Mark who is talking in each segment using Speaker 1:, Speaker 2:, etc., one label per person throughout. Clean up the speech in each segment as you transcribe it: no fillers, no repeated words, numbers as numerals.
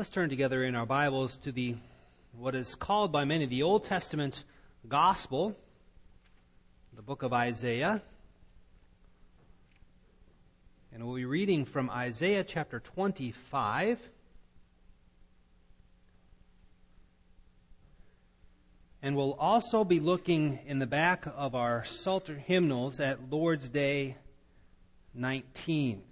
Speaker 1: Let's turn together in our Bibles to what is called by many the Old Testament Gospel, the book of Isaiah. And we'll be reading from Isaiah chapter 25. And we'll also be looking in the back of our Psalter hymnals at Lord's Day 19.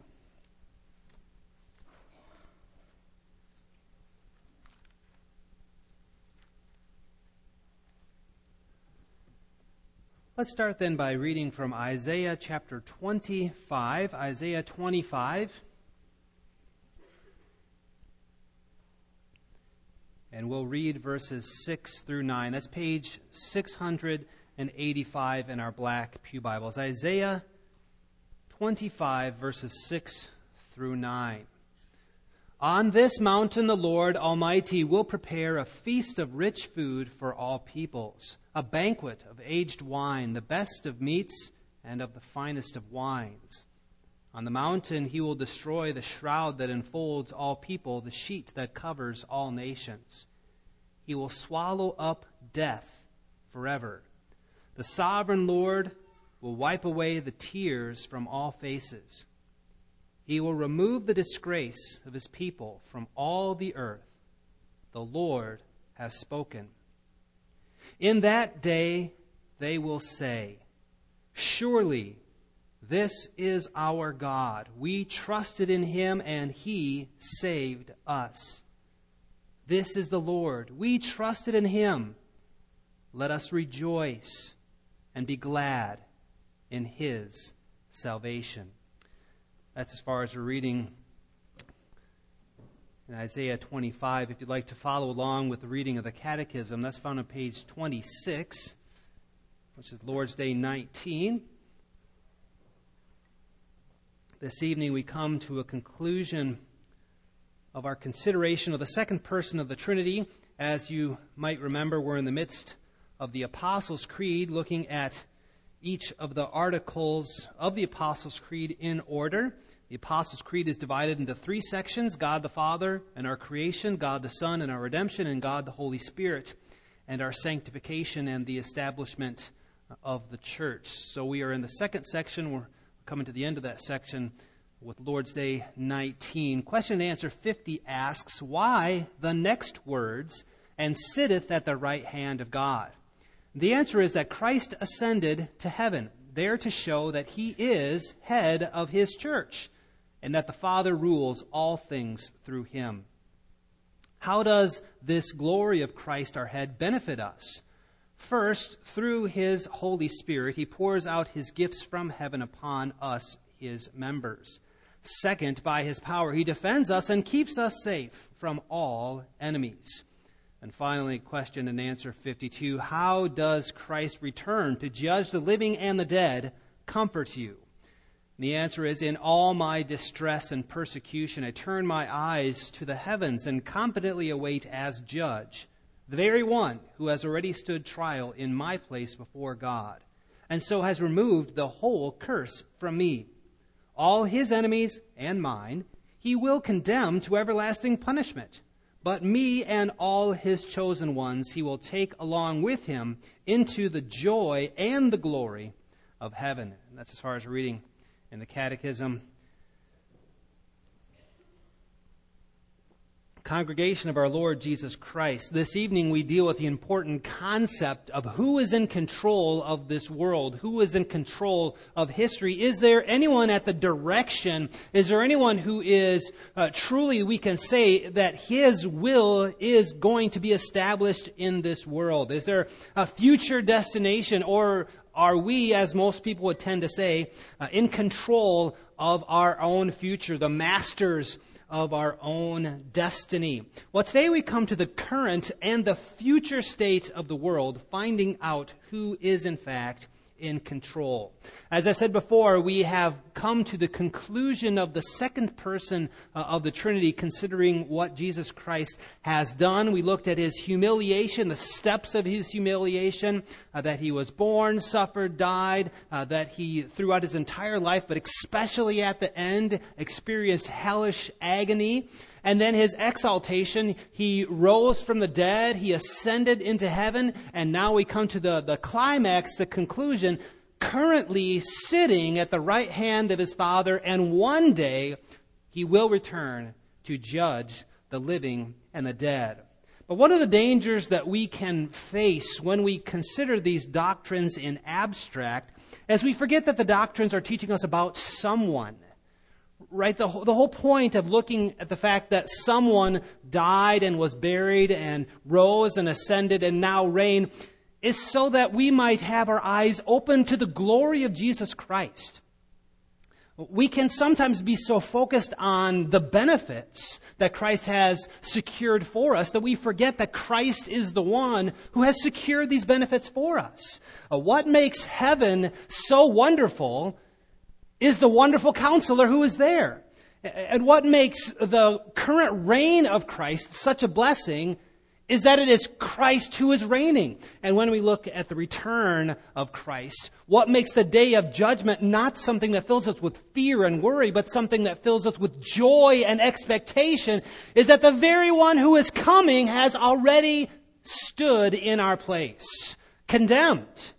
Speaker 1: Let's start then by reading from Isaiah chapter 25. Isaiah 25. And we'll read verses 6 through 9. That's page 685 in our black pew Bibles. Isaiah 25, verses 6 through 9. On this mountain the Lord Almighty will prepare a feast of rich food for all peoples, a banquet of aged wine, the best of meats and of the finest of wines. On the mountain he will destroy the shroud that enfolds all people, the sheet that covers all nations. He will swallow up death forever. The sovereign Lord will wipe away the tears from all faces. He will remove the disgrace of his people from all the earth. The Lord has spoken. In that day they will say, surely this is our God. We trusted in him and he saved us. This is the Lord. We trusted in him. Let us rejoice and be glad in his salvation. That's as far as we're reading in Isaiah 25. If you'd like to follow along with the reading of the Catechism, that's found on page 26, which is Lord's Day 19. This evening we come to a conclusion of our consideration of the second person of the Trinity. As you might remember, we're in the midst of the Apostles' Creed, looking at each of the articles of the Apostles' Creed in order. The Apostles' Creed is divided into three sections: God the Father and our creation, God the Son and our redemption, and God the Holy Spirit and our sanctification and the establishment of the church. So we are in the second section. We're coming to the end of that section with Lord's Day 19. Question and answer 50 asks, why the next words, and sitteth at the right hand of God? The answer is that Christ ascended to heaven, there to show that he is head of his church, and that the Father rules all things through him. How does this glory of Christ our head benefit us? First, through his Holy Spirit, he pours out his gifts from heaven upon us, his members. Second, by his power, he defends us and keeps us safe from all enemies. And finally, question and answer 52, how does Christ return to judge the living and the dead comfort you? And the answer is, in all my distress and persecution, I turn my eyes to the heavens and confidently await as judge the very one who has already stood trial in my place before God, and so has removed the whole curse from me. All his enemies and mine he will condemn to everlasting punishment. But me and all his chosen ones he will take along with him into the joy and the glory of heaven. And that's as far as reading in the Catechism. Congregation of our Lord Jesus Christ, this evening we deal with the important concept of who is in control of this world, who is in control of history. Is there anyone at the direction? Is there anyone who is truly, we can say, that his will is going to be established in this world? Is there a future destination, or are we, as most people would tend to say, in control of our own future, the masters of our own destiny? Well, today we come to the current and the future state of the world, finding out who is in fact in control. As I said before, we have come to the conclusion of the second person of the Trinity, considering what Jesus Christ has done. We looked at his humiliation, the steps of his humiliation, that he was born, suffered, died, that he, throughout his entire life, but especially at the end, experienced hellish agony. And then his exaltation, he rose from the dead, he ascended into heaven, and now we come to the climax, the conclusion, currently sitting at the right hand of his Father, and one day he will return to judge the living and the dead. But one of the dangers that we can face when we consider these doctrines in abstract is we forget that the doctrines are teaching us about someone. Right? The whole point of looking at the fact that someone died and was buried and rose and ascended and now reign is so that we might have our eyes open to the glory of Jesus Christ. We can sometimes be so focused on the benefits that Christ has secured for us that we forget that Christ is the one who has secured these benefits for us. What makes heaven so wonderful is the wonderful counselor who is there. And what makes the current reign of Christ such a blessing is that it is Christ who is reigning. And when we look at the return of Christ, what makes the day of judgment not something that fills us with fear and worry, but something that fills us with joy and expectation, is that the very one who is coming has already stood in our place, condemned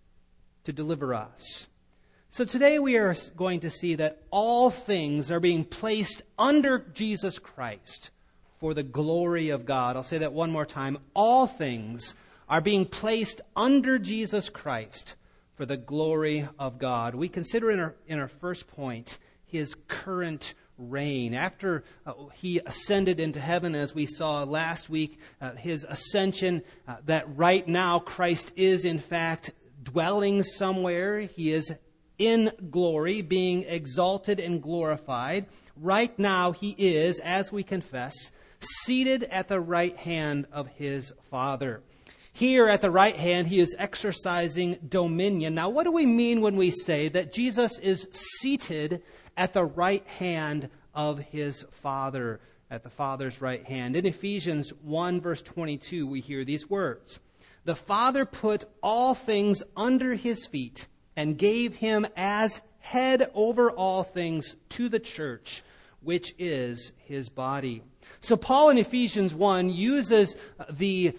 Speaker 1: to deliver us. So today we are going to see that all things are being placed under Jesus Christ for the glory of God. I'll say that one more time. All things are being placed under Jesus Christ for the glory of God. We consider in our first point his current reign. After he ascended into heaven, as we saw last week, his ascension, that right now Christ is in fact dwelling somewhere. He is in glory, being exalted and glorified. Right now he is, as we confess, seated at the right hand of his Father. Here at the right hand, he is exercising dominion. Now, what do we mean when we say that Jesus is seated at the right hand of his Father, at the Father's right hand? In Ephesians 1, verse 22, we hear these words. The Father put all things under his feet and gave him as head over all things to the church, which is his body. So Paul in Ephesians 1 uses the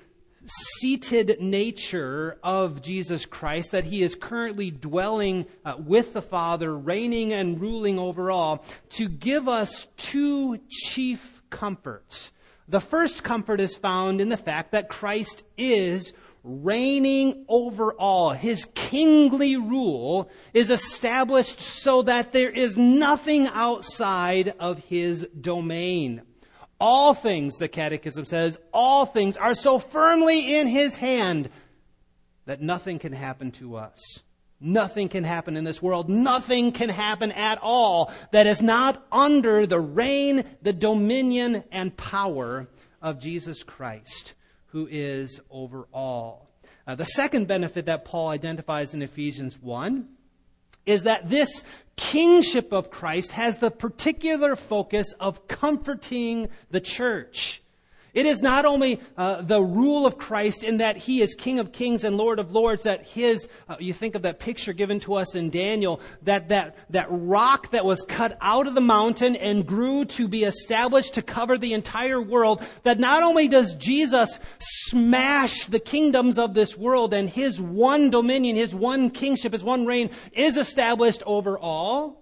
Speaker 1: seated nature of Jesus Christ, that he is currently dwelling with the Father, reigning and ruling over all, to give us two chief comforts. The first comfort is found in the fact that Christ is reigning over all. His kingly rule is established so that there is nothing outside of his domain. All things, the Catechism says, all things are so firmly in his hand that nothing can happen to us. Nothing can happen in this world. Nothing can happen at all that is not under the reign, the dominion, and power of Jesus Christ, who is over all. The second benefit that Paul identifies in Ephesians 1 is that this kingship of Christ has the particular focus of comforting the church. It is not only the rule of Christ in that he is King of kings and Lord of lords, that his, you think of that picture given to us in Daniel, that rock that was cut out of the mountain and grew to be established to cover the entire world, that not only does Jesus smash the kingdoms of this world and his one dominion, his one kingship, his one reign is established over all,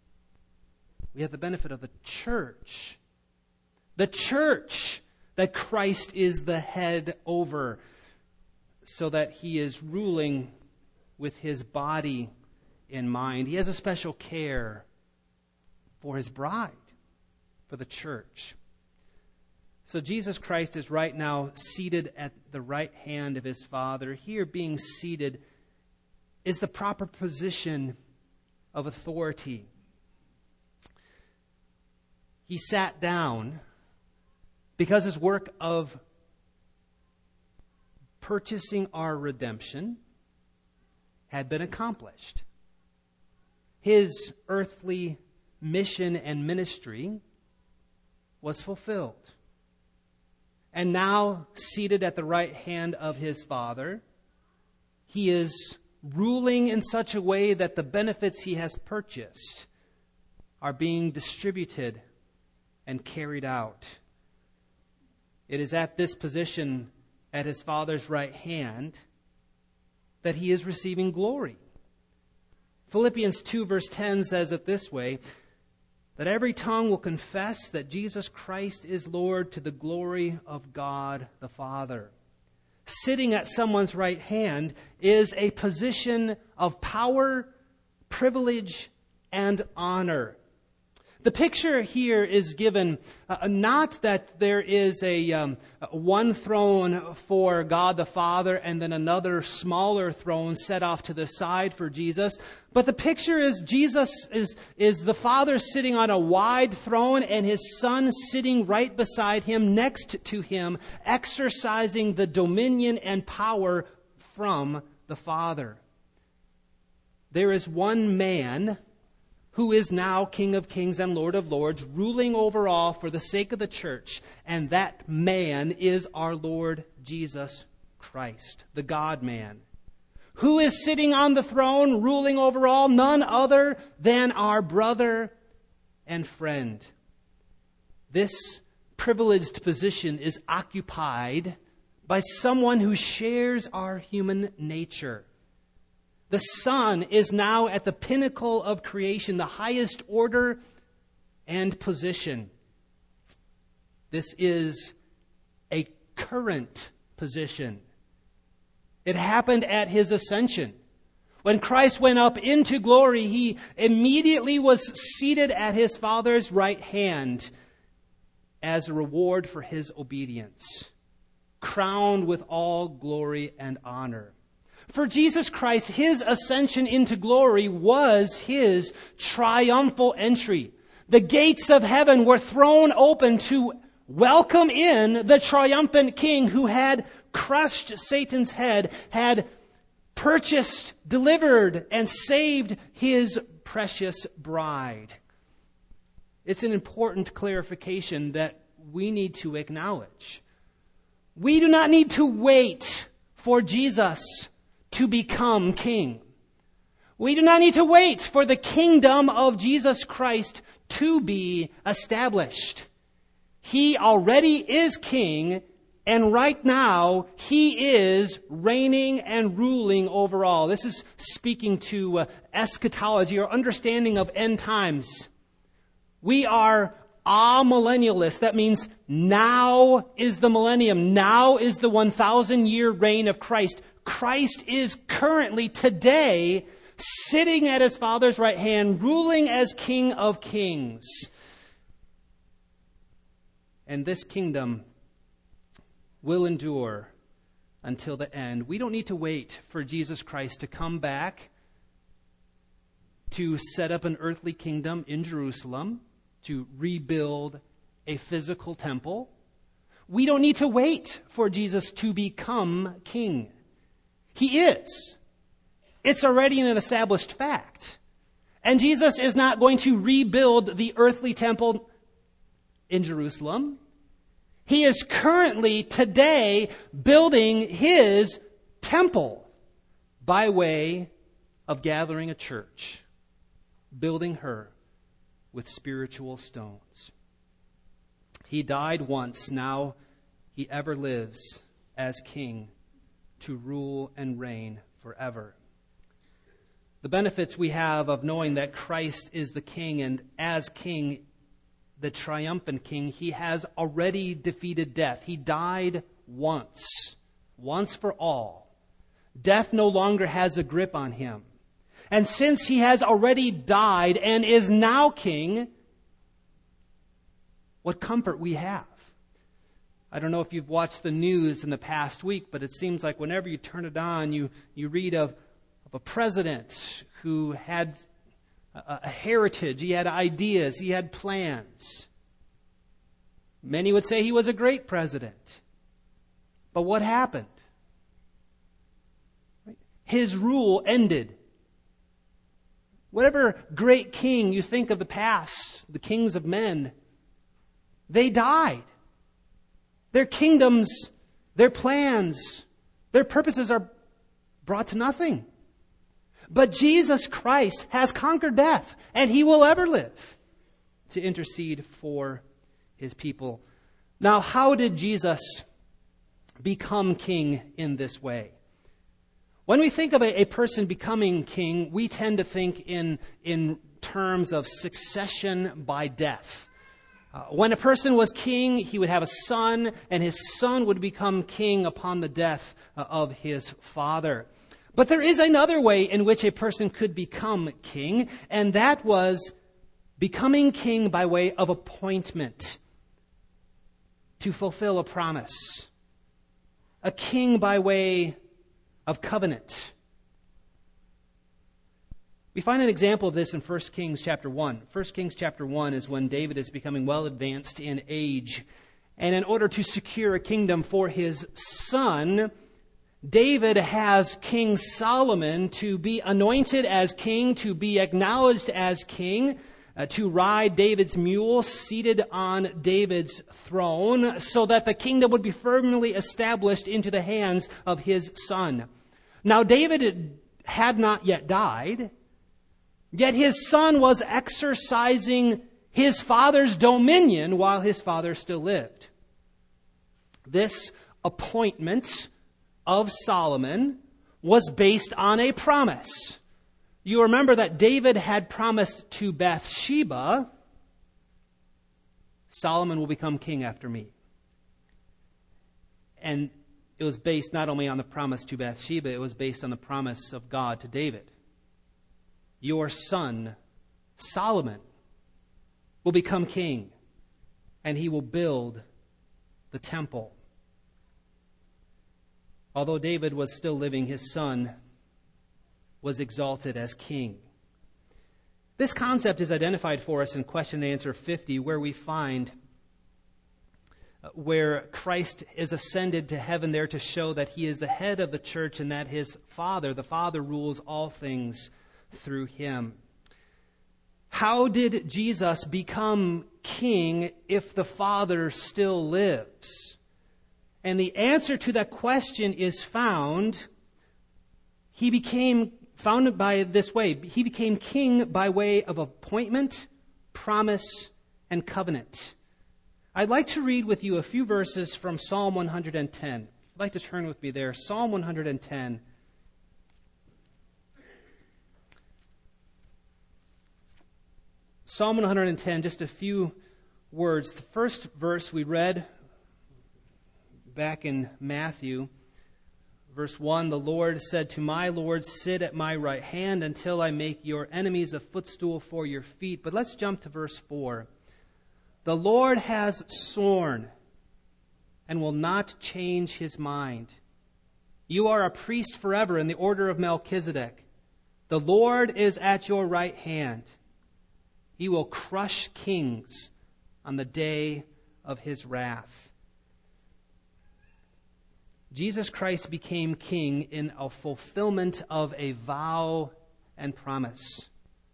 Speaker 1: we have the benefit of the church. The church that Christ is the head over, so that he is ruling with his body in mind. He has a special care for his bride, for the church. So Jesus Christ is right now seated at the right hand of his Father. Here, being seated is the proper position of authority. He sat down because his work of purchasing our redemption had been accomplished. His earthly mission and ministry was fulfilled. And now, seated at the right hand of his Father, he is ruling in such a way that the benefits he has purchased are being distributed and carried out. It is at this position at his Father's right hand that he is receiving glory. Philippians 2 verse 10 says it this way, that every tongue will confess that Jesus Christ is Lord to the glory of God the Father. Sitting at someone's right hand is a position of power, privilege, and honor. The picture here is given not that there is a one throne for God the Father and then another smaller throne set off to the side for Jesus, but the picture is Jesus is the Father sitting on a wide throne and his Son sitting right beside him, next to him, exercising the dominion and power from the Father. There is one man who is now King of Kings and Lord of Lords, ruling over all for the sake of the church. And that man is our Lord Jesus Christ, the God-man. Who is sitting on the throne, ruling over all? None other than our brother and friend. This privileged position is occupied by someone who shares our human nature. The Son is now at the pinnacle of creation, the highest order and position. This is a current position. It happened at his ascension. When Christ went up into glory, he immediately was seated at his Father's right hand as a reward for his obedience, crowned with all glory and honor. For Jesus Christ, his ascension into glory was his triumphal entry. The gates of heaven were thrown open to welcome in the triumphant King who had crushed Satan's head, had purchased, delivered, and saved his precious bride. It's an important clarification that we need to acknowledge. We do not need to wait for Jesus to become king. We do not need to wait for the kingdom of Jesus Christ to be established. He already is king, and right now he is reigning and ruling over all. This is speaking to eschatology or understanding of end times. We are amillennialists. That means now is the millennium. Now is the 1,000-year reign of Christ. Christ is currently, today, sitting at his Father's right hand, ruling as King of Kings. And this kingdom will endure until the end. We don't need to wait for Jesus Christ to come back to set up an earthly kingdom in Jerusalem, to rebuild a physical temple. We don't need to wait for Jesus to become king. He is. It's already an established fact. And Jesus is not going to rebuild the earthly temple in Jerusalem. He is currently, today, building his temple by way of gathering a church, building her with spiritual stones. He died once, now he ever lives as king to rule and reign forever. The benefits we have of knowing that Christ is the king, and as king, the triumphant king, he has already defeated death. He died once for all. Death no longer has a grip on him. And since he has already died and is now king, what comfort we have. I don't know if you've watched the news in the past week, but it seems like whenever you turn it on, you read of a president who had a heritage, he had ideas, he had plans. Many would say he was a great president. But what happened? His rule ended. Whatever great king you think of the past, the kings of men, they died. Their kingdoms, their plans, their purposes are brought to nothing. But Jesus Christ has conquered death, and he will ever live to intercede for his people. Now, how did Jesus become king in this way? When we think of a person becoming king, we tend to think in terms of succession by death. When a person was king, he would have a son, and his son would become king upon the death of his father. But there is another way in which a person could become king, and that was becoming king by way of appointment to fulfill a promise. A king by way of covenant. We find an example of this in 1 Kings chapter 1. 1 Kings chapter 1 is when David is becoming well advanced in age. And in order to secure a kingdom for his son, David has King Solomon to be anointed as king, to be acknowledged as king, to ride David's mule seated on David's throne, so that the kingdom would be firmly established into the hands of his son. Now, David had not yet died, yet his son was exercising his father's dominion while his father still lived. This appointment of Solomon was based on a promise. You remember that David had promised to Bathsheba, Solomon will become king after me. And it was based not only on the promise to Bathsheba, it was based on the promise of God to David. Your son, Solomon, will become king, and he will build the temple. Although David was still living, his son was exalted as king. This concept is identified for us in question and answer 50, where we find where Christ is ascended to heaven there to show that he is the head of the church and that his Father, the Father, rules all things through him. How did Jesus become king if the Father still lives? And the answer to that question is found by this way. He became king by way of appointment, promise, and covenant. I'd like to read with you a few verses from Psalm 110. I'd like to turn with me there. Psalm 110. Psalm 110, just a few words. The first verse we read back in Matthew, verse 1, the Lord said to my Lord, sit at my right hand until I make your enemies a footstool for your feet. But let's jump to verse 4. The Lord has sworn and will not change his mind. You are a priest forever in the order of Melchizedek. The Lord is at your right hand. He will crush kings on the day of his wrath. Jesus Christ became king in a fulfillment of a vow and promise.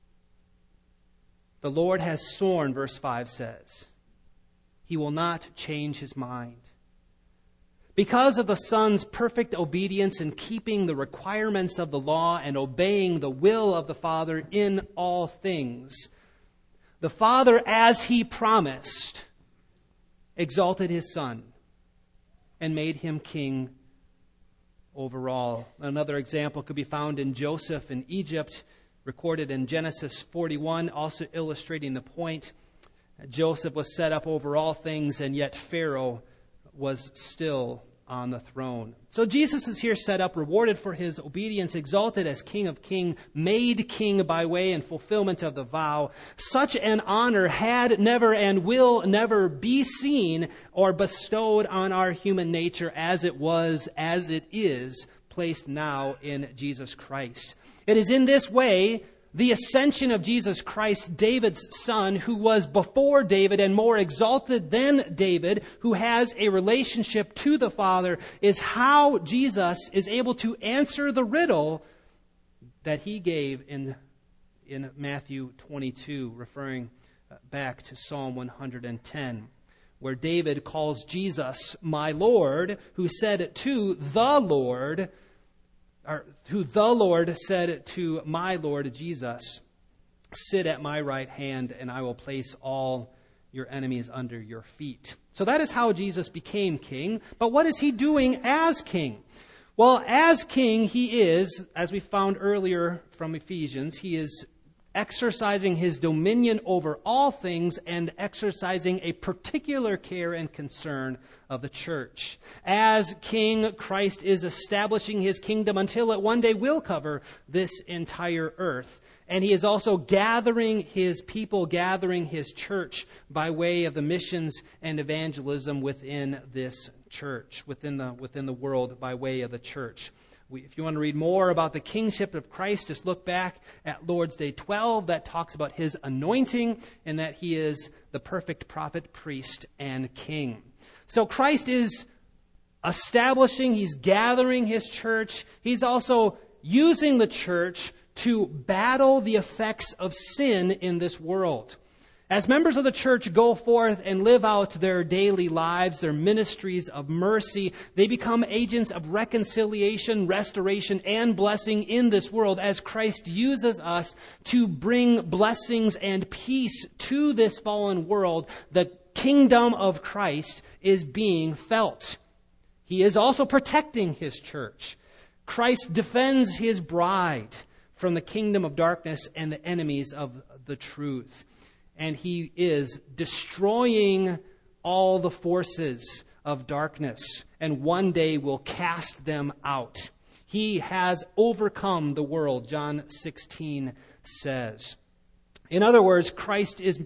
Speaker 1: The Lord has sworn, verse 5 says. He will not change his mind. Because of the Son's perfect obedience in keeping the requirements of the law and obeying the will of the Father in all things, the Father, as he promised, exalted his Son and made him king over all. Another example could be found in Joseph in Egypt, recorded in Genesis 41, also illustrating the point. Joseph was set up over all things, and yet Pharaoh was still on the throne. So Jesus is here set up, rewarded for his obedience, exalted as King of Kings, made king by way and fulfillment of the vow. Such an honor had never and will never be seen or bestowed on our human nature as it is, placed now in Jesus Christ. It is in this way, the ascension of Jesus Christ, David's son, who was before David and more exalted than David, who has a relationship to the Father, is how Jesus is able to answer the riddle that he gave in Matthew 22, referring back to Psalm 110, where David calls Jesus my Lord, who said to the Lord, who the Lord said to my Lord Jesus, sit at my right hand, and I will place all your enemies under your feet. So that is how Jesus became king. But what is he doing as king? Well, as king, he is, as we found earlier from Ephesians, he is exercising his dominion over all things and exercising a particular care and concern of the church. As king, Christ is establishing his kingdom until it one day will cover this entire earth. And he is also gathering his people, gathering his church by way of the missions and evangelism within this church, within the world by way of the church. If you want to read more about the kingship of Christ, just look back at Lord's Day 12. That talks about his anointing and that he is the perfect prophet, priest, and king. So Christ is establishing, he's gathering his church. He's also using the church to battle the effects of sin in this world. As members of the church go forth and live out their daily lives, their ministries of mercy, they become agents of reconciliation, restoration, and blessing in this world as Christ uses us to bring blessings and peace to this fallen world. The kingdom of Christ is being felt. He is also protecting his church. Christ defends his bride from the kingdom of darkness and the enemies of the truth. And he is destroying all the forces of darkness, and one day will cast them out. He has overcome the world, John 16 says. In other words, Christ is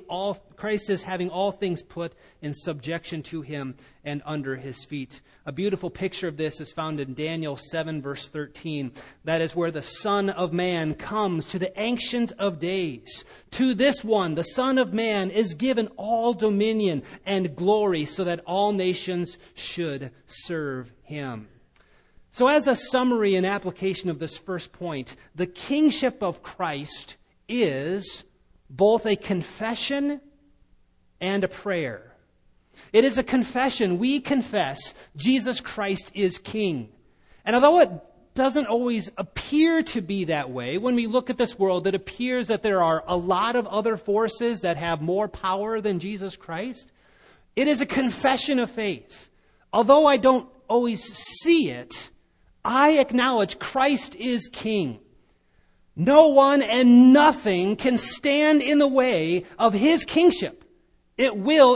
Speaker 1: having all things put in subjection to him and under his feet. A beautiful picture of this is found in Daniel 7, verse 13. That is where the Son of Man comes to the Ancient of Days. To this one, the Son of Man, is given all dominion and glory so that all nations should serve him. So as a summary and application of this first point, the kingship of Christ is both a confession and a prayer. It is a confession. We confess Jesus Christ is King. And although it doesn't always appear to be that way, when we look at this world, it appears that there are a lot of other forces that have more power than Jesus Christ. It is a confession of faith. Although I don't always see it, I acknowledge Christ is King. No one and nothing can stand in the way of his kingship. It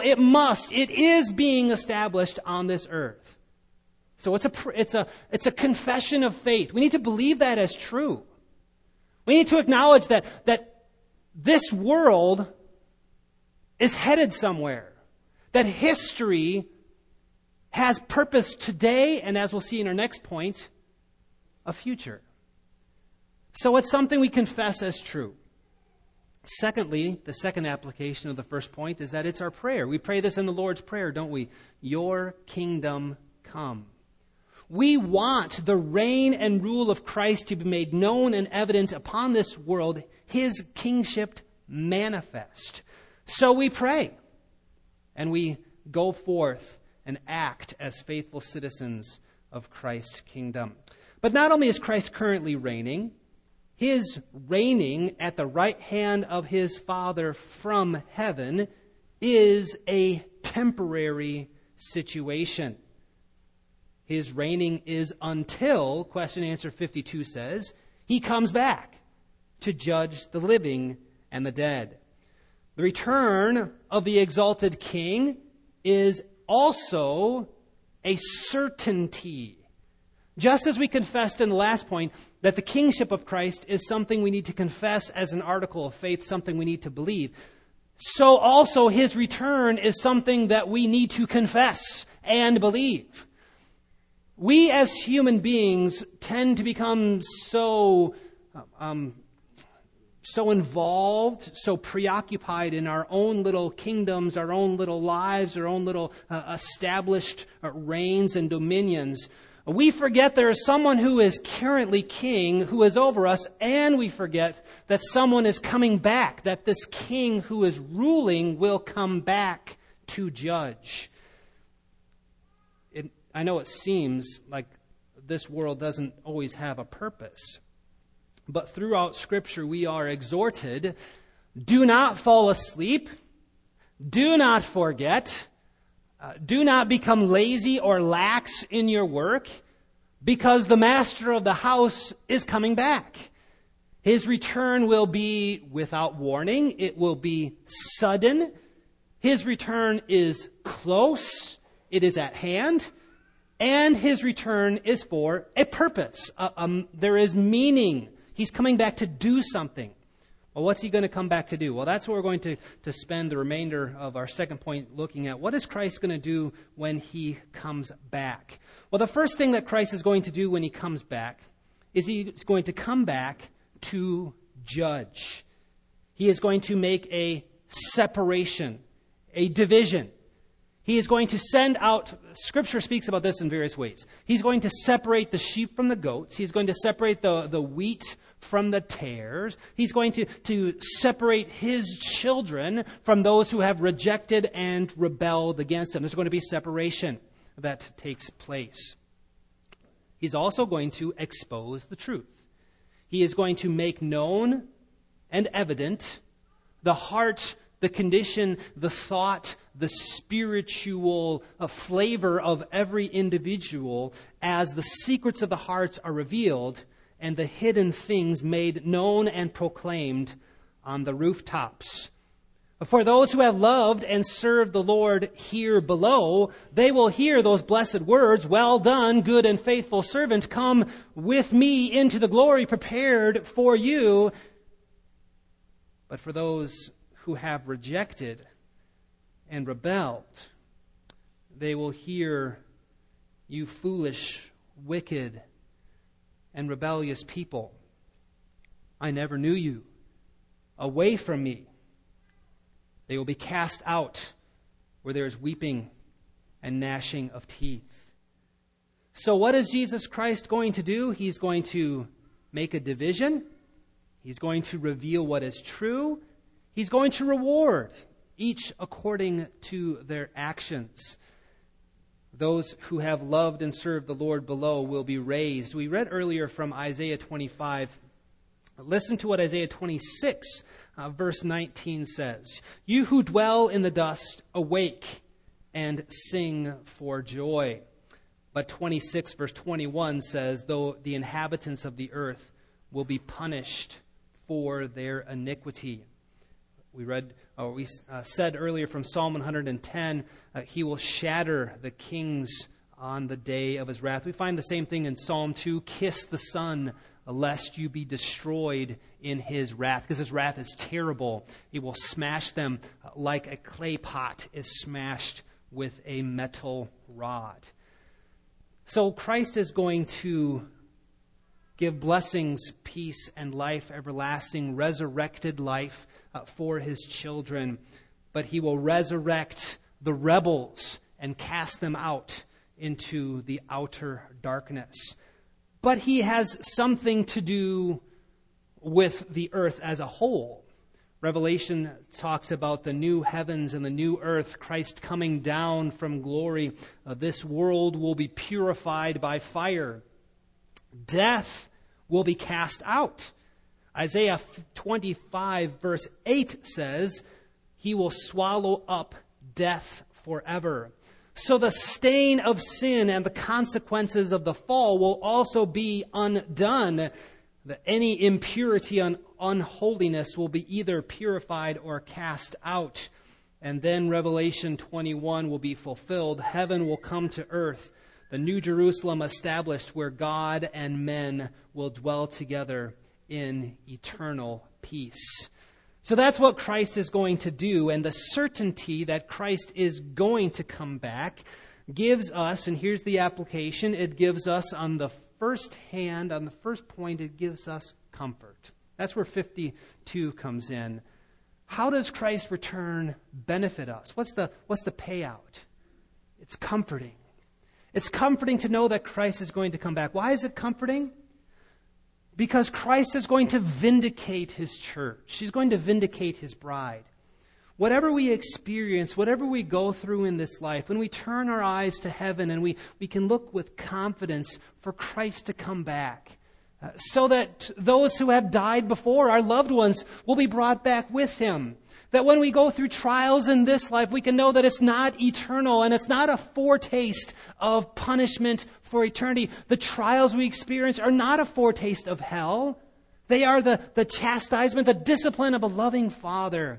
Speaker 1: is being established on this earth. So it's a confession of faith. We need to believe that as true. We need to acknowledge that this world is headed somewhere. That history has purpose today, and as we'll see in our next point, a future. So it's something we confess as true. Secondly, the second application of the first point is that it's our prayer. We pray this in the Lord's Prayer, don't we? Your kingdom come. We want the reign and rule of Christ to be made known and evident upon this world, his kingship manifest. So we pray, and we go forth and act as faithful citizens of Christ's kingdom. But not only is Christ currently reigning, his reigning at the right hand of his Father from heaven is a temporary situation. His reigning is until, question and answer 52 says, he comes back to judge the living and the dead. The return of the exalted King is also a certainty. Just as we confessed in the last point that the kingship of Christ is something we need to confess as an article of faith, something we need to believe, so also his return is something that we need to confess and believe. We as human beings tend to become so involved, so preoccupied in our own little kingdoms, our own little lives, our own little established reigns and dominions. We forget there is someone who is currently king, who is over us, and we forget that someone is coming back, that this king who is ruling will come back to judge. I know it seems like this world doesn't always have a purpose, but throughout Scripture we are exhorted, do not fall asleep, Do not forget. Do not become lazy or lax in your work, because the master of the house is coming back. His return will be without warning. It will be sudden. His return is close. It is at hand. And his return is for a purpose. There is meaning. He's coming back to do something. Well, what's he going to come back to do? Well, that's what we're going to spend the remainder of our second point looking at. What is Christ going to do when he comes back? Well, the first thing that Christ is going to do when he comes back is he's going to come back to judge. He is going to make a separation, a division. He is going to send out, Scripture speaks about this in various ways. He's going to separate the sheep from the goats. He's going to separate the wheat from the tares. He's going to separate his children from those who have rejected and rebelled against him. There's going to be separation that takes place. He's also going to expose the truth. He is going to make known and evident the heart, the condition, the thought, the spiritual flavor of every individual as the secrets of the hearts are revealed and the hidden things made known and proclaimed on the rooftops. For those who have loved and served the Lord here below, they will hear those blessed words, "Well done, good and faithful servant. Come with me into the glory prepared for you." But for those who have rejected and rebelled, they will hear, "You foolish, wicked, and rebellious people, I never knew you. Away from me." They will be cast out where there is weeping and gnashing of teeth. So what is Jesus Christ going to do? He's going to make a division. He's going to reveal what is true. He's going to reward each according to their actions. Those who have loved and served the Lord below will be raised. We read earlier from Isaiah 25. Listen to what Isaiah 26, verse 19 says. "You who dwell in the dust, awake and sing for joy." But 26, verse 21 says, "Though the inhabitants of the earth will be punished for their iniquity." We said earlier from Psalm 110, he will shatter the kings on the day of his wrath. We find the same thing in Psalm 2, "Kiss the Son, lest you be destroyed in his wrath," because his wrath is terrible. He will smash them like a clay pot is smashed with a metal rod. So Christ is going to give blessings, peace, and life everlasting, resurrected life for his children. But he will resurrect the rebels and cast them out into the outer darkness. But he has something to do with the earth as a whole. Revelation talks about the new heavens and the new earth, Christ coming down from glory. This world will be purified by fire. Death will be cast out. Isaiah 25, verse 8 says, "He will swallow up death forever." So the stain of sin and the consequences of the fall will also be undone. Any impurity and unholiness will be either purified or cast out. And then Revelation 21 will be fulfilled. Heaven will come to earth. The New Jerusalem established where God and men will dwell together in eternal peace. So that's what Christ is going to do, and the certainty that Christ is going to come back gives us, and here's the application, it gives us on the first hand, on the first point, it gives us comfort. That's where 52 comes in. How does Christ's return benefit us? What's the payout? It's comforting. It's comforting to know that Christ is going to come back. Why is it comforting? Because Christ is going to vindicate his church. He's going to vindicate his bride. Whatever we experience, whatever we go through in this life, when we turn our eyes to heaven and we can look with confidence for Christ to come back, so that those who have died before, our loved ones, will be brought back with him. That when we go through trials in this life, we can know that it's not eternal and it's not a foretaste of punishment for eternity. The trials we experience are not a foretaste of hell. They are the chastisement, the discipline of a loving Father.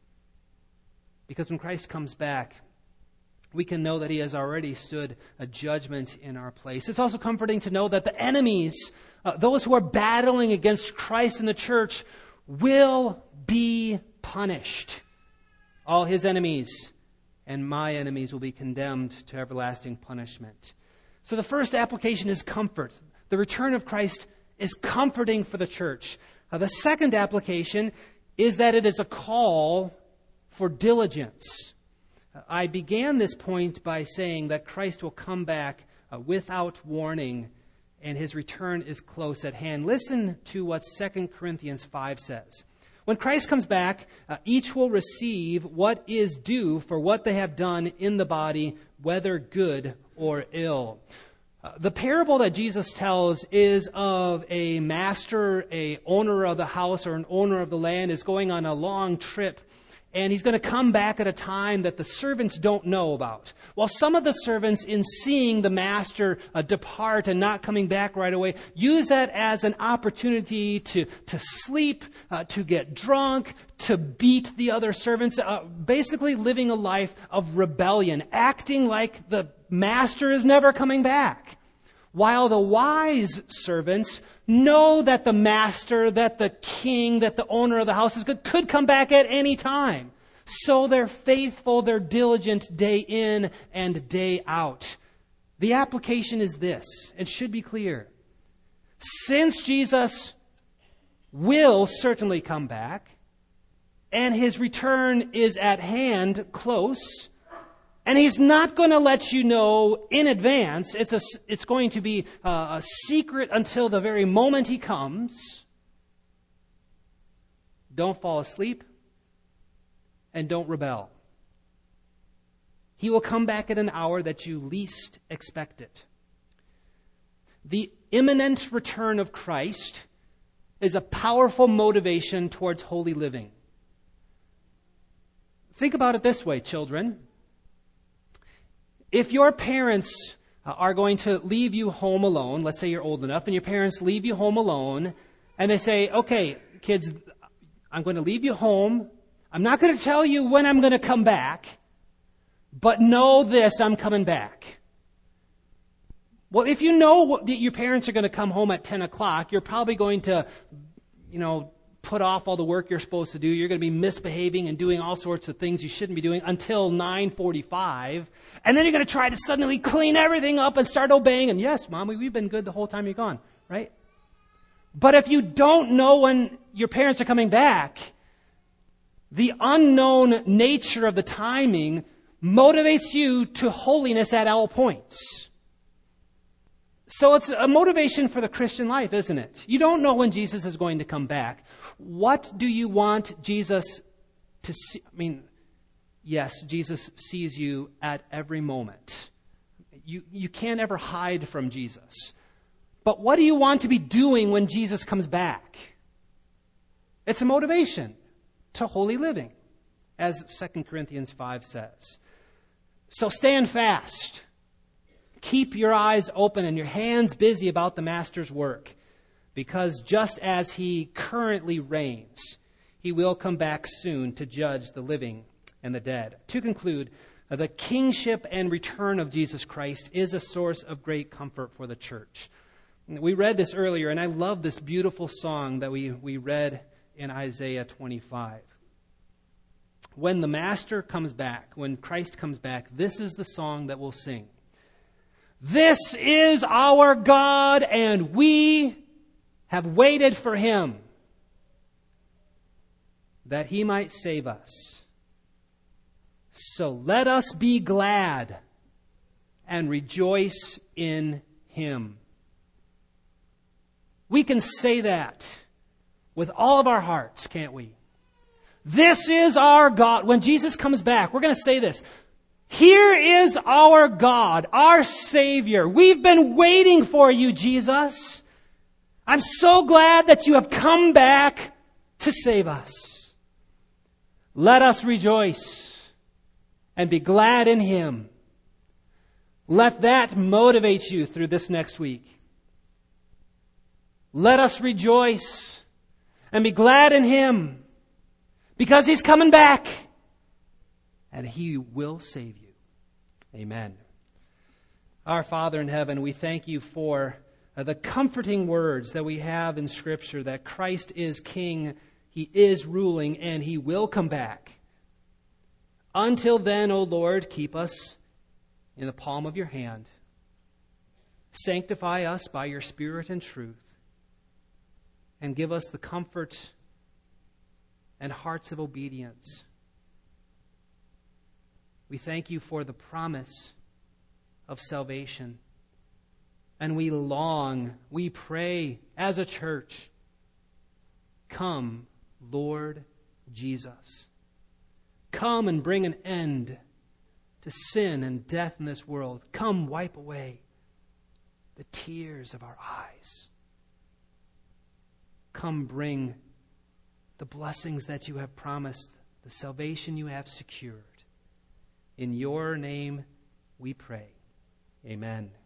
Speaker 1: Because when Christ comes back, we can know that He has already stood a judgment in our place. It's also comforting to know that the enemies, those who are battling against Christ and the church, will be punished. All His enemies and my enemies will be condemned to everlasting punishment. So the first application is comfort. The return of Christ is comforting for the church. The second application is that it is a call for diligence. I began this point by saying that Christ will come back without warning, and His return is close at hand. Listen to what 2 Corinthians 5 says. When Christ comes back, each will receive what is due for what they have done in the body, whether good or ill. The parable that Jesus tells is of a master, a owner of the house or an owner of the land is going on a long trip, and he's going to come back at a time that the servants don't know about. Well, some of the servants, in seeing the master depart and not coming back right away, use that as an opportunity to sleep, to get drunk, to beat the other servants, basically living a life of rebellion, acting like the master is never coming back. While the wise servants know that the master, that the king, that the owner of the house is good, could come back at any time. So they're faithful, they're diligent day in and day out. The application is this, it should be clear. Since Jesus will certainly come back, and His return is at hand, close, and He's not going to let you know in advance. It's going to be a secret until the very moment He comes. Don't fall asleep and don't rebel. He will come back at an hour that you least expect it. The imminent return of Christ is a powerful motivation towards holy living. Think about it this way, children. If your parents are going to leave you home alone, let's say you're old enough, and your parents leave you home alone, and they say, okay, kids, I'm going to leave you home. I'm not going to tell you when I'm going to come back, but know this, I'm coming back. Well, if you know that your parents are going to come home at 10 o'clock, you're probably going to, put off all the work you're supposed to do. You're going to be misbehaving and doing all sorts of things you shouldn't be doing until 9:45. And then you're going to try to suddenly clean everything up and start obeying. And yes, Mom, we've been good the whole time you're gone, right? But if you don't know when your parents are coming back, the unknown nature of the timing motivates you to holiness at all points. So it's a motivation for the Christian life, isn't it? You don't know when Jesus is going to come back. What do you want Jesus to see? Yes, Jesus sees you at every moment. You can't ever hide from Jesus. But what do you want to be doing when Jesus comes back? It's a motivation to holy living, as 2 Corinthians 5 says. So stand fast. Keep your eyes open and your hands busy about the Master's work, because just as He currently reigns, He will come back soon to judge the living and the dead. To conclude, the kingship and return of Jesus Christ is a source of great comfort for the church. We read this earlier, and I love this beautiful song that we read in Isaiah 25. When the Master comes back, when Christ comes back, this is the song that we'll sing. This is our God, and we have waited for Him, that He might save us. So let us be glad and rejoice in Him. We can say that with all of our hearts, can't we? This is our God. When Jesus comes back, we're going to say this. Here is our God, our Savior. We've been waiting for you, Jesus. I'm so glad that you have come back to save us. Let us rejoice and be glad in Him. Let that motivate you through this next week. Let us rejoice and be glad in Him because He's coming back and He will save you. Amen. Our Father in heaven, we thank You for the comforting words that we have in Scripture that Christ is King, He is ruling, and He will come back. Until then, O Lord, keep us in the palm of Your hand. Sanctify us by Your Spirit and truth, and give us the comfort and hearts of obedience. We thank You for the promise of salvation. And we long, we pray as a church, come, Lord Jesus. Come and bring an end to sin and death in this world. Come wipe away the tears of our eyes. Come bring the blessings that You have promised, the salvation You have secured. In Your name we pray. Amen.